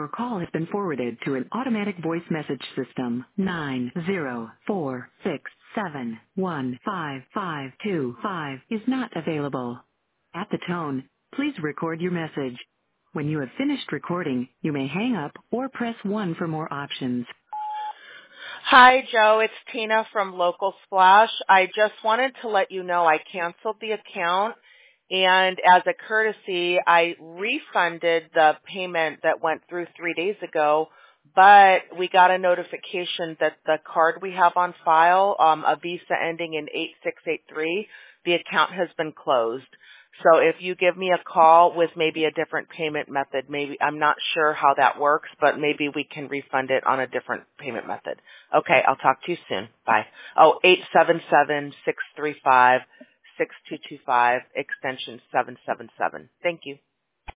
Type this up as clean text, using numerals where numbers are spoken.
Your call has been forwarded to an automatic voice message system. 90467155525 is not available. At the tone, please record your message. When you have finished recording, you may hang up or press 1 for more options. Hi, Joe. It's Tina from Local Splash. I just wanted to let you know I canceled the account, and as a courtesy, I refunded the payment that went through 3 days ago, but we got a notification that the card we have on file, a Visa ending in 8683, the account has been closed. So if you give me a call with maybe a different payment method, maybe I'm not sure how that works, but maybe we can refund it on a different payment method. Okay, I'll talk to you soon. Bye. Oh, 877-635-6225, extension 777. Thank you.